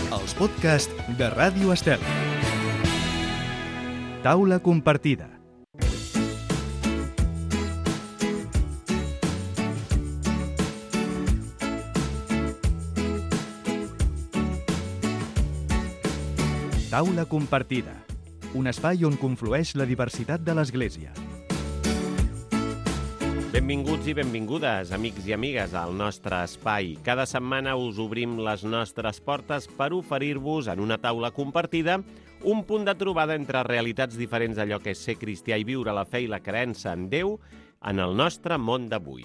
Els podcasts de Ràdio Estel. Taula compartida. Taula compartida. Un espai on conflueix la diversitat de l'Església. Benvinguts i benvingudes, amics i amigues, al nostre espai. Cada setmana us obrim les nostres portes per oferir-vos, en una taula compartida, un punt de trobada entre realitats diferents d'allò que és ser cristià i viure la fe i la creença en Déu en el nostre món d'avui.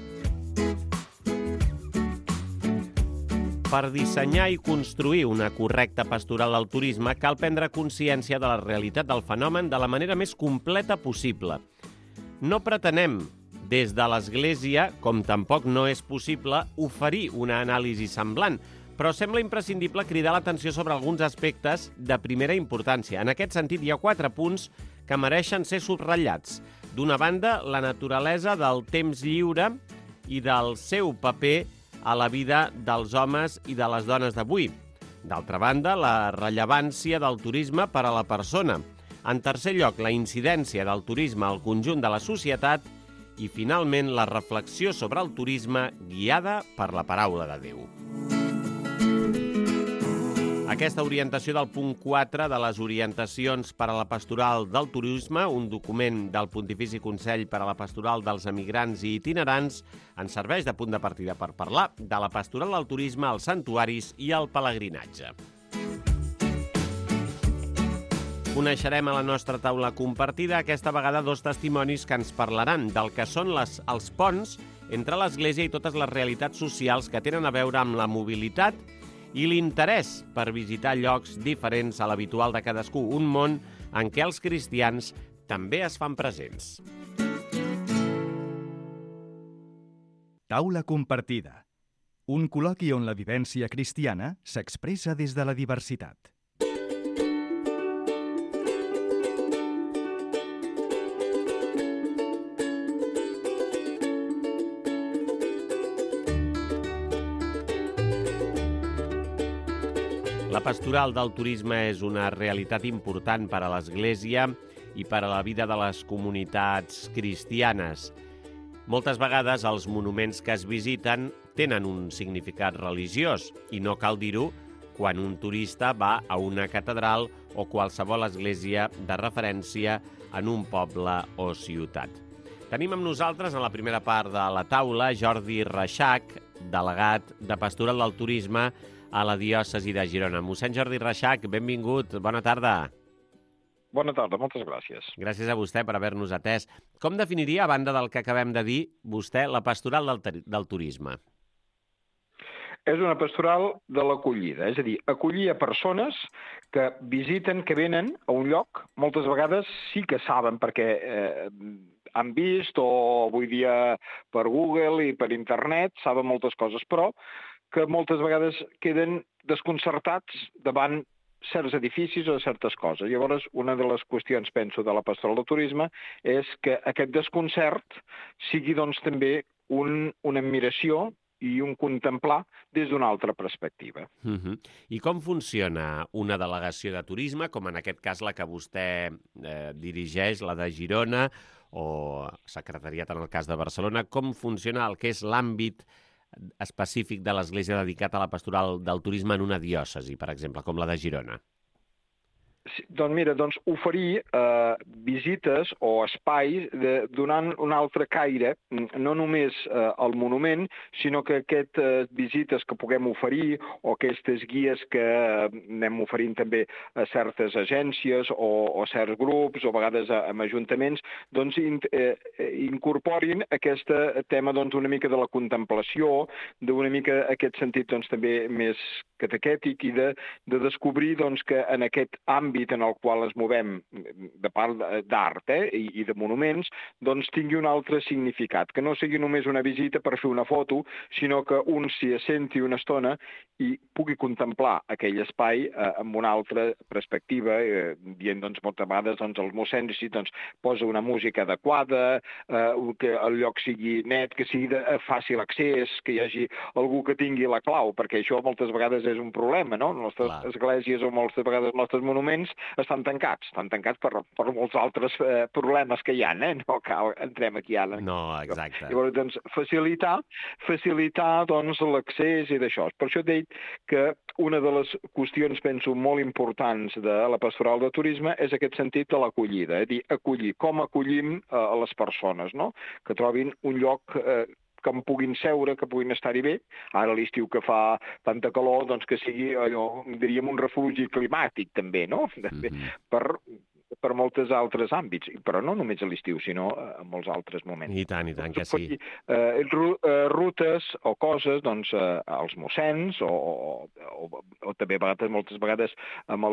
Per dissenyar i construir una correcta pastoral del turisme cal prendre consciència de la realitat del fenomen de la manera més completa possible. No pretenem, des de l'Església, com tampoc no és possible, oferir una anàlisi semblant, però sembla imprescindible cridar l'atenció sobre alguns aspectes de primera importància. En aquest sentit, hi ha 4 punts que mereixen ser subratllats. D'una banda, la naturalesa del temps lliure i del seu paper a la vida dels homes i de les dones d'avui. D'altra banda, la rellevància del turisme per a la persona. En tercer lloc, la incidència del turisme al conjunt de la societat i, finalment, la reflexió sobre el turisme guiada per la paraula de Déu. Aquesta orientació del punt 4 de les orientacions per a la pastoral del turisme, un document del Pontifici Consell per a la Pastoral dels Emigrants i Itinerants, ens serveix de punt de partida per parlar de la pastoral del turisme, els santuaris i el pelegrinatge. Coneixerem a la nostra taula compartida aquesta vegada 2 testimonis que ens parlaran del que són els ponts entre l'Església i totes les realitats socials que tenen a veure amb la mobilitat i l'interès per visitar llocs diferents a l'habitual de cadascú, un món en què els cristians també es fan presents. Taula compartida. Un col·loqui on la vivència cristiana s'expressa des de la diversitat. La pastoral del turisme és una realitat important per a l'Església i per a la vida de les comunitats cristianes. Moltes vegades els monuments que es visiten tenen un significat religiós i no cal dir-ho quan un turista va a una catedral o qualsevol església de referència en un poble o ciutat. Tenim amb nosaltres en la primera part de la taula Jordi Reixach, delegat de Pastoral del Turisme a la diòcesi de Girona. Mossèn Jordi Reixach, benvingut, bona tarda. Bona tarda, moltes gràcies. Gràcies a vostè per haver-nos atès. Com definiria, a banda del que acabem de dir, vostè la pastoral del turisme? És una pastoral de l'acollida, és a dir, acollir a persones que visiten, que venen a un lloc, moltes vegades sí que saben perquè han vist o avui dia per Google i per internet saben moltes coses, però que moltes vegades queden desconcertats davant certs edificis o certes coses. Llavors, una de les qüestions, penso, de la pastoral del turisme és que aquest desconcert sigui, doncs, també una admiració i un contemplar des d'una altra perspectiva. I com funciona una delegació de turisme, com en aquest cas la que vostè dirigeix, la de Girona, o secretariat en el cas de Barcelona? Com funciona el que és l'àmbit específic de l'Església dedicat a la pastoral del turisme en una diòcesi, per exemple, com la de Girona? Sí, doncs mira, oferir visites o espais donant un altre caire, no només al monument, sinó que aquestes visites que puguem oferir o aquestes guies que anem oferint també a certes agències o certs grups o a vegades amb ajuntaments, doncs incorporin aquest tema una mica de la contemplació, d'una mica aquest sentit també més catequètic i de descobrir que en aquest àmbit l'àmbit en el qual ens movem de part d'art i de monuments, doncs tingui un altre significat, que no sigui només una visita per fer una foto, sinó que un s'hi assenti una estona i pugui contemplar aquell espai amb una altra perspectiva, dient doncs, moltes vegades els mossens doncs, posa una música adequada, que el lloc sigui net, que sigui de fàcil accés, que hi hagi algú que tingui la clau, perquè això moltes vegades és un problema, no? Les nostres esglésies o moltes vegades els nostres monuments estan tancats per molts altres problemes que hi ha, no cal, entrem aquí ara. No, exacte. Llavors, doncs, facilitar doncs, l'accés i d'això. Per això he dit que una de les qüestions, penso, molt importants de la pastoral de turisme és aquest sentit de l'acollida, és a dir, acollir, com acollim a les persones, no? Que trobin un lloc que em puguin seure, que puguin estar-hi bé. Ara a l'estiu que fa tanta calor, doncs que sigui allò, diríem, un refugi climàtic també, no? Per molts altres àmbits, però no només a l'estiu, sinó en molts altres moments. I tant que sí. Rutes o coses, doncs, als mossens o també moltes vegades amb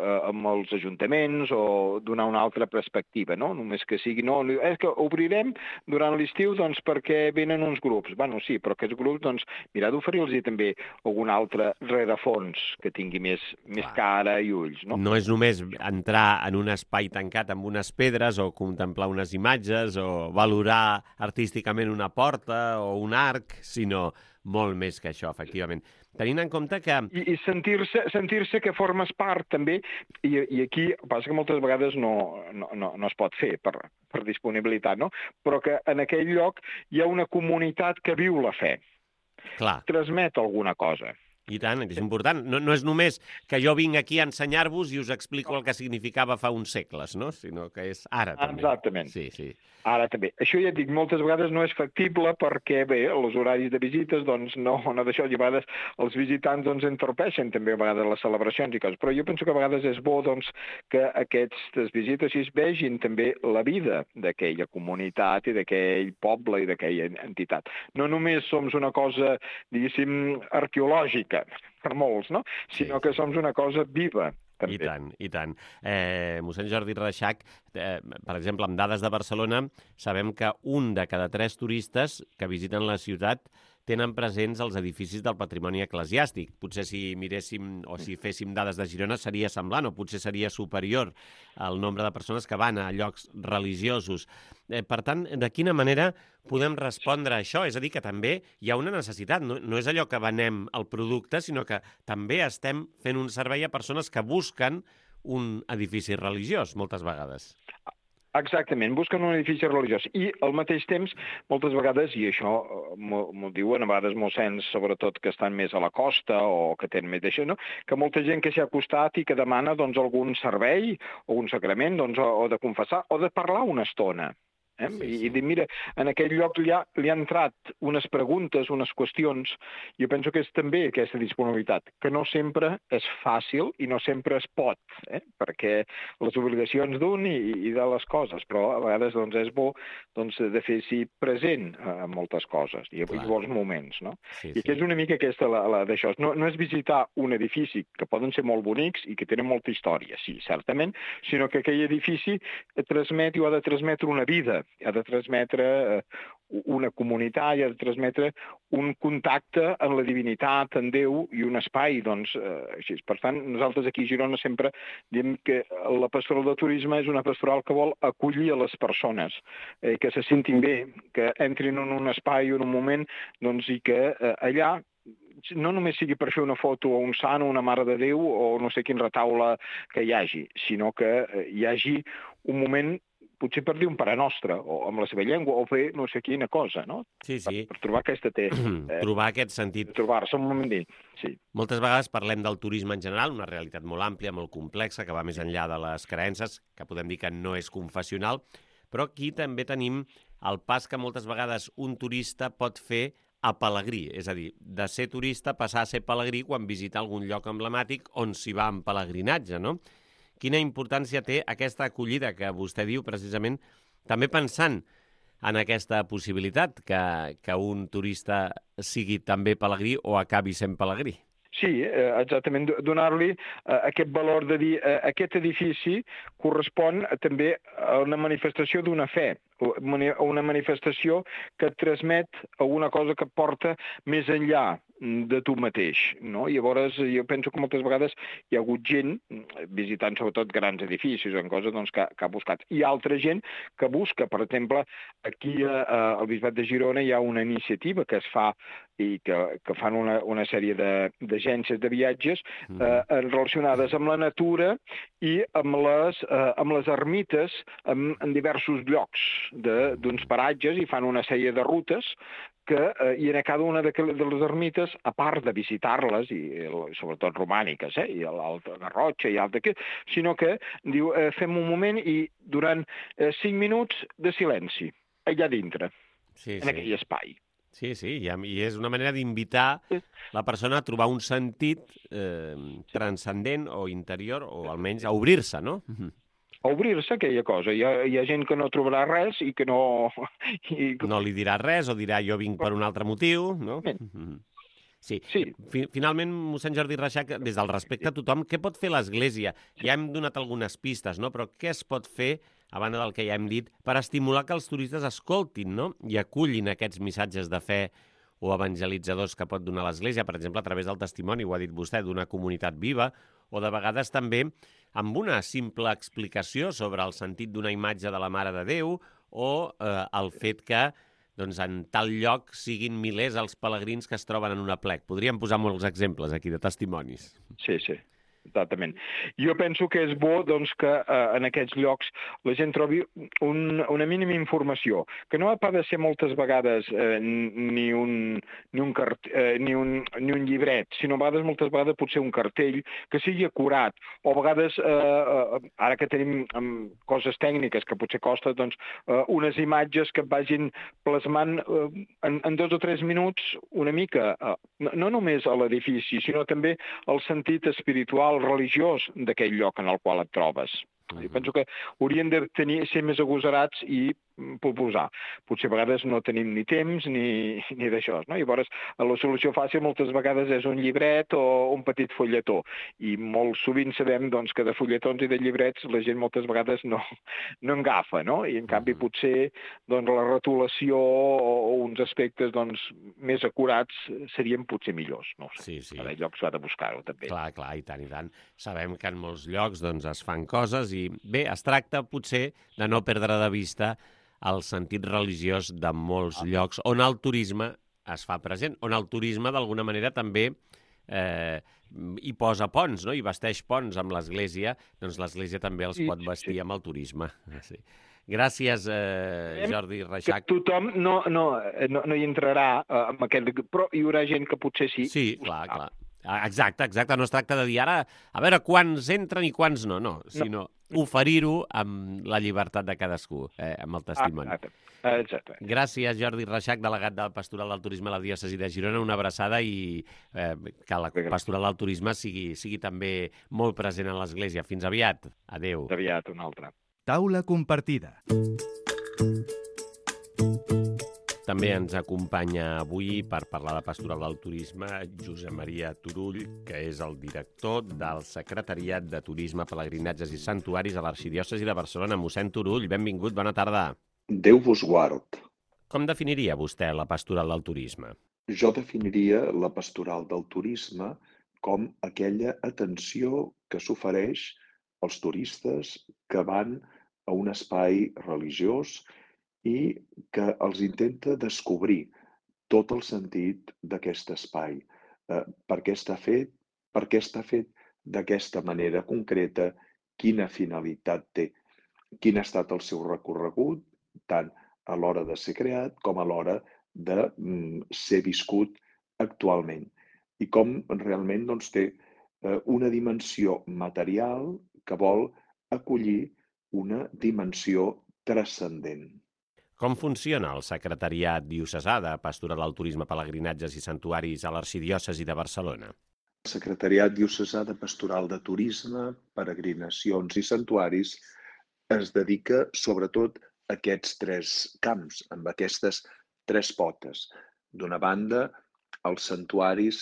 els ajuntaments o donar una altra perspectiva, no? Només que sigui, no, és que obrirem durant l'estiu, doncs, perquè venen uns grups. Bueno, sí, però aquests grups, doncs, mirar d'oferir-los també algun altre rerefons que tingui més cara i ulls, no? No és només entrar en un espai tancat amb unes pedres o contemplar unes imatges o valorar artísticament una porta o un arc, sinó molt més que això, efectivament. Tenint en compte que... I sentir-se que formes part, també, i aquí passa que moltes vegades no es pot fer per disponibilitat, no? Però que en aquell lloc hi ha una comunitat que viu la fe. Clar. Transmet alguna cosa. I tant, és important. No és només que jo vinc aquí a ensenyar-vos i us explico el que significava fa uns segles, no? Sinó que és ara també. Exactament. Sí. Ara també. Això ja et dic, moltes vegades no és factible perquè, bé, els horaris de visites, doncs, no d'això, i a vegades els visitants, doncs, entorpeixen també a vegades les celebracions i coses. Però jo penso que a vegades és bo, doncs, que aquestes visites es vegin també la vida d'aquella comunitat i d'aquell poble i d'aquella entitat. No només som una cosa, diguéssim, arqueològica, per molts, no? Sinó que som una cosa viva. També. I tant. Mossèn Jordi Reixach, per exemple, amb dades de Barcelona, sabem que un de cada 3 turistes que visiten la ciutat tenen presents els edificis del patrimoni eclesiàstic. Potser si miréssim o si féssim dades de Girona seria semblant o potser seria superior al nombre de persones que van a llocs religiosos. Per tant, de quina manera podem respondre a això? És a dir, que també hi ha una necessitat. No és allò que venem el producte, sinó que també estem fent un servei a persones que busquen un edifici religiós, moltes vegades. Exactament, busquen un edifici religiós i al mateix temps, moltes vegades, i això m'ho diuen a vegades mossens, sobretot que estan més a la costa o que tenen més d'això, no? Que molta gent que s'hi ha acostat i que demana doncs, algun servei o un sacrament doncs, o de confessar o de parlar una estona. I dir, mira, en aquell lloc li ha entrat unes preguntes, unes qüestions. Jo penso que és també aquesta disponibilitat, que no sempre és fàcil i no sempre es pot, perquè les obligacions d'un i de les coses, però a vegades doncs, és bo doncs, de fer-s'hi present a moltes coses i a molts moments. No? I que és una mica aquesta d'això. No és visitar un edifici que poden ser molt bonics i que tenen molta història, sí, certament, sinó que aquell edifici transmet i ha de transmetre una vida, ha de transmetre una comunitat, ha de transmetre un contacte amb la divinitat, en Déu i un espai, doncs, així. Per tant, nosaltres aquí a Girona sempre diem que la pastoral de turisme és una pastoral que vol acollir a les persones, que se sentin bé, que entrin en un espai, en un moment, doncs, i que allà no només sigui per fer una foto a un sant o una mare de Déu o no sé quin retaule que hi hagi, sinó que hi hagi un moment potser per dir un pare nostre, o amb la seva llengua, o fer no sé quina cosa, no? Sí. Per trobar aquesta trobar aquest sentit. Trobar-se un moment d'ell, sí. Moltes vegades parlem del turisme en general, una realitat molt àmplia, molt complexa, que va més enllà de les creences, que podem dir que no és confessional, però aquí també tenim el pas que moltes vegades un turista pot fer a pelegrí, és a dir, de ser turista passar a ser pelegrí quan visita algun lloc emblemàtic on s'hi va en pelegrinatge, no? Quina importància té aquesta acollida que vostè diu precisament, també pensant en aquesta possibilitat que un turista sigui també pelegrí o acabi sent pelegrí? Sí, exactament, donar-li aquest valor de dir aquest edifici correspon també a una manifestació d'una fe, a una manifestació que et transmet alguna cosa que porta més enllà de tu mateix, no? Llavors, jo penso que moltes vegades hi ha hagut gent, visitant sobretot grans edificis o en coses doncs, que ha buscat. Hi ha altra gent que busca, per exemple, aquí al Bisbat de Girona hi ha una iniciativa que es fa i que fan una sèrie d'agències de viatges relacionades amb la natura i amb les ermites en diversos llocs d'uns paratges i fan una sèrie de rutes i en cada una de les ermites, a part de visitar-les, i sobretot romàniques, i l'Alta Garrotxa i altre, sinó que diu, fem un moment i durant 5 minuts de silenci, allà dintre, en aquell espai. Sí, i és una manera d'invitar la persona a trobar un sentit transcendent o interior, o almenys a obrir-se, no? A obrir-se aquella cosa. Hi ha gent que no trobarà res i que no... No li dirà res o dirà jo vinc per un altre motiu, no? Sí. Finalment, mossèn Jordi Reixac, des del respecte a tothom, què pot fer l'Església? Ja hem donat algunes pistes, no? Però què es pot fer, a banda del que ja hem dit, per estimular que els turistes escoltin, no? I acullin aquests missatges de fe o evangelitzadors que pot donar l'Església, per exemple, a través del testimoni, ho ha dit vostè, d'una comunitat viva, o de vegades també amb una simple explicació sobre el sentit d'una imatge de la Mare de Déu o el fet que doncs, en tal lloc siguin milers els pelegrins que es troben en un aplec. Podríem posar molts exemples aquí de testimonis. Sí. Exactament. Jo penso que és bo doncs, que en aquests llocs la gent trobi una mínima informació, que no ha de ser moltes vegades ni un llibret, sinó moltes vegades potser un cartell que sigui acurat, o a vegades, ara que tenim coses tècniques que potser costa, doncs, unes imatges que vagin plasmant en 2 o 3 minuts una mica, no només a l'edifici, sinó també el sentit espiritual, religiós d'aquell lloc en el qual et trobes. Jo penso que haurien de ser més agosarats i proposar. Potser a vegades no tenim ni temps ni d'això, no? Llavors, la solució fàcil moltes vegades és un llibret o un petit fulletó. I molt sovint sabem doncs, que de fulletons i de llibrets la gent moltes vegades no en agafa, no? I en canvi potser doncs, la retolació o uns aspectes doncs, més acurats serien potser millors. No ho sé. Sí. Cada lloc s'ha de buscar-ho també. Clar, i tant. Sabem que en molts llocs doncs, es fan coses i bé, es tracta potser de no perdre de vista el sentit religiós de molts llocs on el turisme es fa present, on el turisme d'alguna manera també hi posa ponts, no? I vesteix ponts amb l'Església, doncs l'Església també els pot vestir amb el turisme. Sí. Gràcies, Jordi Reixac. Que tothom no hi entrarà amb aquest... Però hi haurà gent que potser sí. Sí, clar. Exacte. No es tracta de dir ara a veure quants entren i quants no, sinó oferir-ho amb la llibertat de cadascú, amb el testimoni. Exacte. Gràcies, Jordi Reixac, delegat del Pastoral del Turisme a la Diòcesi de Girona. Una abraçada i que la Pastoral del Turisme sigui també molt present a l'Església. Fins aviat. Adéu. Fins aviat, una altra. Taula compartida. També ens acompanya avui per parlar de Pastoral del Turisme Josep Maria Turull, que és el director del Secretariat de Turisme, Pelegrinatges i Santuaris a l'Arxidiòcesi de Barcelona. Mossèn Turull, benvingut, bona tarda. Déu vos guard. Com definiria vostè la Pastoral del Turisme? Jo definiria la Pastoral del Turisme com aquella atenció que s'ofereix als turistes que van a un espai religiós i que els intenta descobrir tot el sentit d'aquest espai. Per què està fet d'aquesta manera concreta, quina finalitat té, quin ha estat el seu recorregut, tant a l'hora de ser creat com a l'hora de ser viscut actualment. I com realment doncs, té una dimensió material que vol acollir una dimensió transcendent. Com funciona el Secretariat Diocesà de Pastoral del Turisme, Pelegrinatges i Santuaris a l'Arxidiòcesi de Barcelona? El Secretariat Diocesà de Pastoral de Turisme, Peregrinacions i Santuaris es dedica sobretot a aquests 3 camps, amb aquestes 3 potes. D'una banda, els santuaris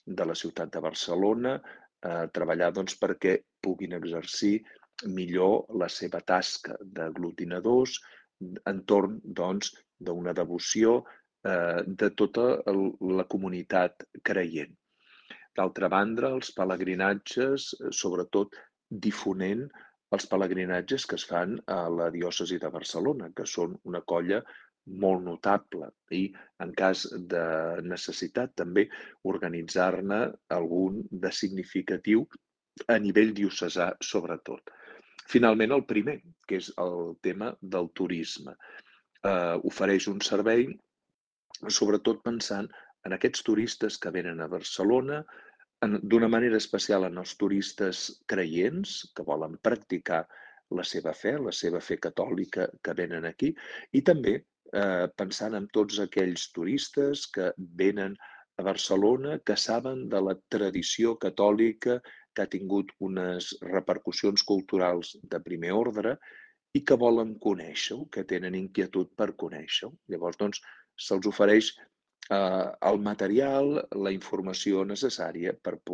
de la ciutat de Barcelona, treballar perquè puguin exercir millor la seva tasca d'aglutinadors entorn d'una devoció de tota la comunitat creient. D'altra banda, els pelegrinatges, sobretot difonent els pelegrinatges que es fan a la diòcesi de Barcelona, que són una colla molt notable i, en cas de necessitat, també organitzar-ne algun de significatiu a nivell diocesà, sobretot. Finalment, el primer, que és el tema del turisme. Ofereix un servei, sobretot pensant en aquests turistes que venen a Barcelona, d'una manera especial en els turistes creients que volen practicar la seva fe catòlica que venen aquí, i també pensant en tots aquells turistes que venen a Barcelona, que saben de la tradició catòlica, que ha tingut unes repercussions culturals de primer ordre i que volen conèixer-ho, que tenen inquietud per conèixer-ho. Llavors, se'ls ofereix el material, la informació necessària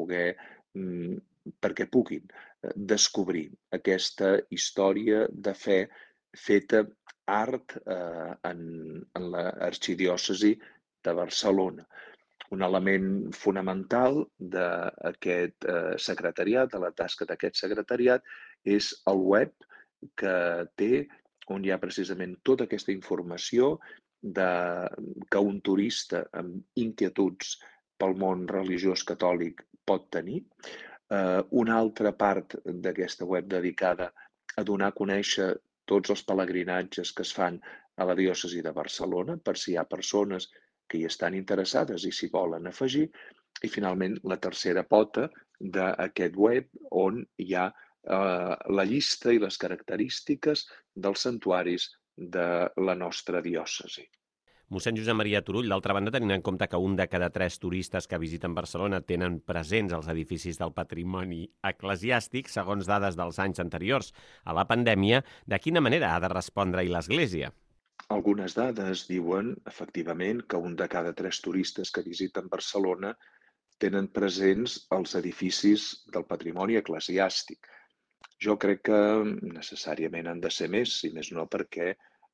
perquè puguin descobrir aquesta història de fe feta art en l'arxidiòcesi de Barcelona. Un element fonamental d'aquest secretariat, de la tasca d'aquest secretariat, és el web que té, on hi ha precisament tota aquesta informació que un turista amb inquietuds pel món religiós catòlic pot tenir. Una altra part d'aquesta web dedicada a donar a conèixer tots els pelegrinatges que es fan a la diòcesi de Barcelona, per si hi ha persones que hi estan interessades i s'hi volen afegir. I finalment, la tercera pota d'aquest web, on hi ha la llista i les característiques dels santuaris de la nostra diòcesi. Mossèn Josep Maria Turull, d'altra banda, tenint en compte que 1 de cada 3 turistes que visiten Barcelona tenen presents els edificis del patrimoni eclesiàstic, segons dades dels anys anteriors a la pandèmia, de quina manera ha de respondre-hi l'Església? Algunes dades diuen, efectivament, que 1 de cada 3 turistes que visiten Barcelona tenen presents els edificis del patrimoni eclesiàstic. Jo crec que necessàriament han de ser més, si més no perquè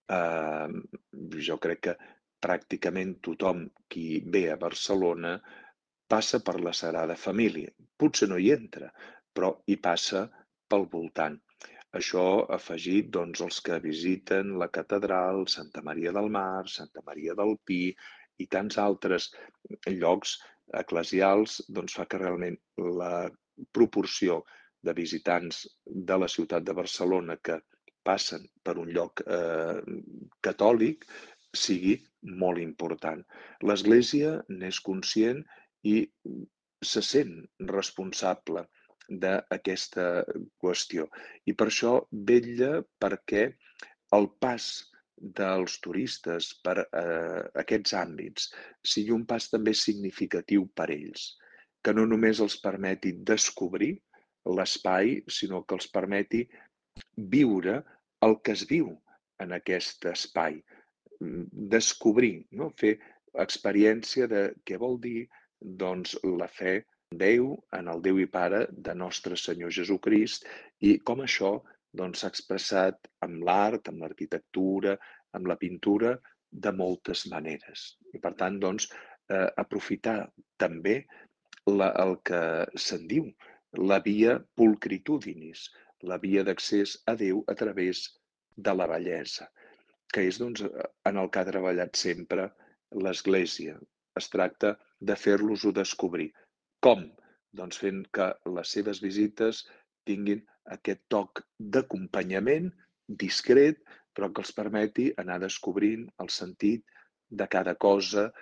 jo crec que pràcticament tothom qui ve a Barcelona passa per la Sagrada Família. Potser no hi entra, però hi passa pel voltant. Això afegit els que visiten la catedral, Santa Maria del Mar, Santa Maria del Pi i tants altres llocs eclesials, fa que realment la proporció de visitants de la ciutat de Barcelona que passen per un lloc catòlic sigui molt important. L'Església n'és conscient i se sent responsable d'aquesta qüestió. I per això vetlla perquè el pas dels turistes per aquests àmbits sigui un pas també significatiu per ells, que no només els permeti descobrir l'espai, sinó que els permeti viure el que es viu en aquest espai, descobrir, no? Fer experiència de què vol dir la fe en Déu, en el Déu i Pare de nostre Senyor Jesucrist, i com això s'ha expressat amb l'art, amb l'arquitectura, amb la pintura, de moltes maneres. I per tant, aprofitar també el que se'n diu la via pulcritudinis, la via d'accés a Déu a través de la bellesa, que és en el que ha treballat sempre l'Església. Es tracta de fer-los-ho descobrir. Com? Fent que les seves visites tinguin aquest toc d'acompanyament discret, però que els permeti anar descobrint el sentit de cada cosa,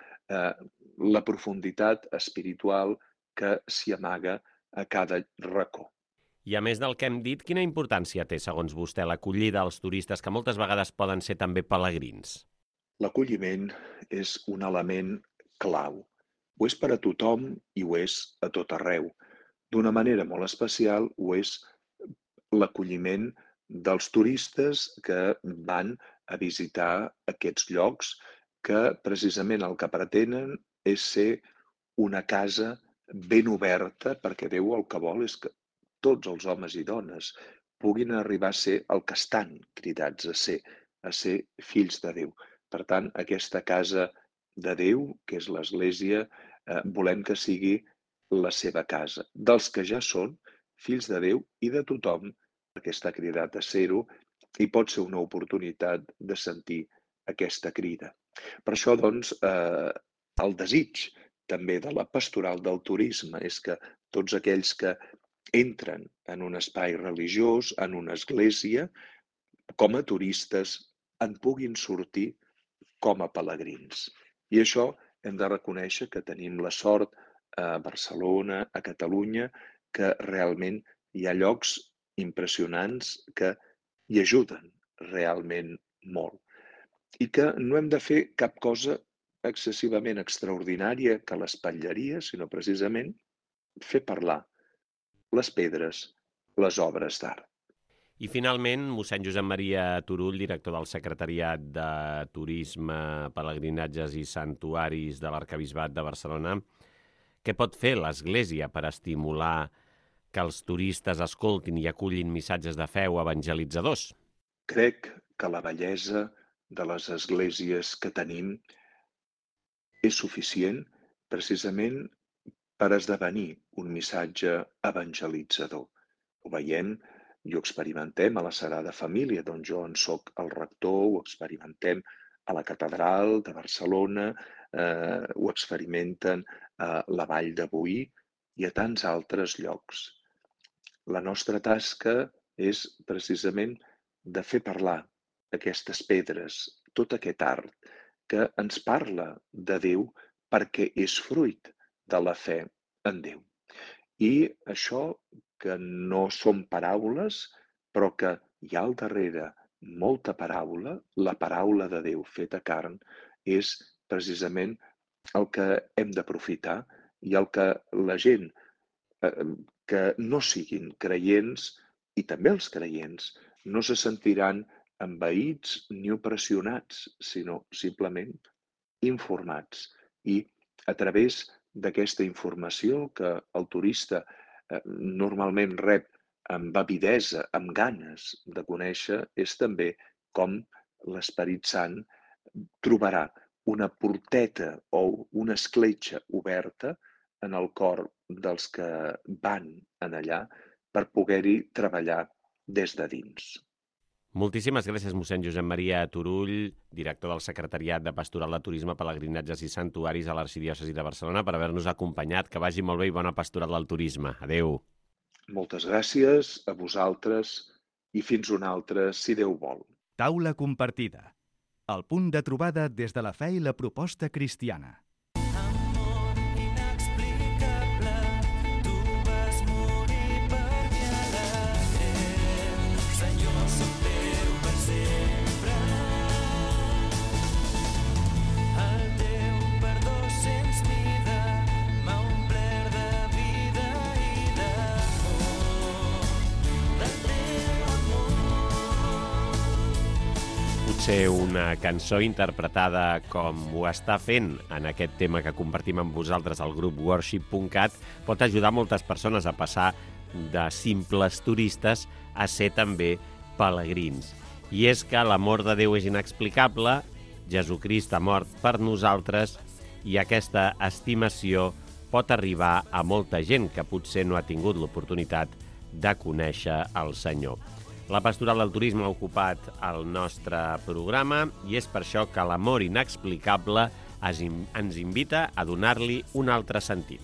la profunditat espiritual que s'hi amaga a cada racó. I a més del que hem dit, quina importància té, segons vostè, l'acollida als turistes, que moltes vegades poden ser també pelegrins? L'acolliment és un element clau. Ho és per a tothom i ho és a tot arreu. D'una manera molt especial ho és l'acolliment dels turistes que van a visitar aquests llocs que precisament el que pretenen és ser una casa ben oberta, perquè Déu el que vol és que tots els homes i dones puguin arribar a ser el que estan cridats a ser fills de Déu. Per tant, aquesta casa de Déu, que és l'Església, volem que sigui la seva casa, dels que ja són fills de Déu i de tothom, perquè està cridat a ser-ho, i pot ser una oportunitat de sentir aquesta crida. Per això, doncs, el desig també de la pastoral del turisme és que tots aquells que entren en un espai religiós, en una església, com a turistes, en puguin sortir com a pelegrins. I això hem de reconèixer que tenim la sort a Barcelona, a Catalunya, que realment hi ha llocs impressionants que hi ajuden realment molt. I que no hem de fer cap cosa excessivament extraordinària que l'espatlleria, sinó precisament fer parlar les pedres, les obres d'art. I finalment, mossèn Josep Maria Turull, director del Secretariat de Turisme, Pelegrinatges i Santuaris de l'Arquebisbat de Barcelona, què pot fer l'Església per estimular que els turistes escoltin i acullin missatges de feu evangelitzadors? Crec que la bellesa de les esglésies que tenim és suficient precisament per esdevenir un missatge evangelitzador. Ho veiem i ho experimentem a la Sagrada Família, d'on jo en soc el rector, ho experimentem a la Catedral de Barcelona, ho experimenten a la Vall de Boí i a tants altres llocs. La nostra tasca és precisament de fer parlar aquestes pedres, tot aquest art que ens parla de Déu perquè és fruit de la fe en Déu. I això que no són paraules, però que hi ha al darrere molta paraula, la paraula de Déu feta carn, és precisament el que hem d'aprofitar i el que la gent que no siguin creients, i també els creients, no se sentiran envaïts ni opressionats, sinó simplement informats. I a través d'aquesta informació que el turista normalment rep amb avidesa, amb ganes de conèixer, és també com l'Esperit Sant trobarà una porteta o una escletxa oberta en el cor dels que van en allà per poder-hi treballar des de dins. Moltíssimes gràcies, mossèn Josep Maria Turull, director del Secretariat de Pastoral de Turisme, Pelegrinatges i Santuaris a l'Arxidiòcesi de Barcelona, per haver-nos acompanyat. Que vagi molt bé i bona pastoral del turisme. Adéu. Moltes gràcies a vosaltres i fins una altra, si Déu vol. Taula compartida. El punt de trobada des de la fe i la proposta cristiana. Potser una cançó interpretada com ho està fent en aquest tema que compartim amb vosaltres al grup worship.cat pot ajudar moltes persones a passar de simples turistes a ser també pelegrins. I és que l'amor de Déu és inexplicable, Jesucrist ha mort per nosaltres i aquesta estimació pot arribar a molta gent que potser no ha tingut l'oportunitat de conèixer el Senyor. La Pastoral del Turisme ha ocupat el nostre programa i és per això que l'amor inexplicable ens invita a donar-li un altre sentit.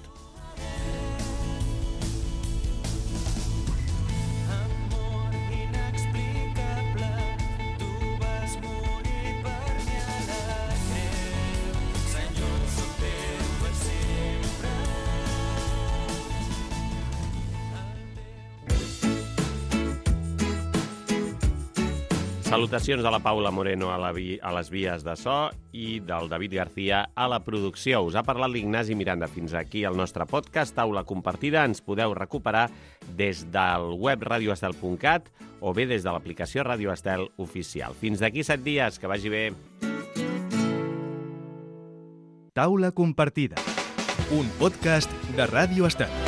Salutacions de la Paula Moreno a les vies de so i del David García a la producció. Us ha parlat l'Ignasi Miranda. Fins aquí el nostre podcast, Taula Compartida. Ens podeu recuperar des del web radioestel.cat o bé des de l'aplicació Radio Estel oficial. Fins d'aquí 7 dies. Que vagi bé. Taula compartida. un podcast de Ràdio Estat.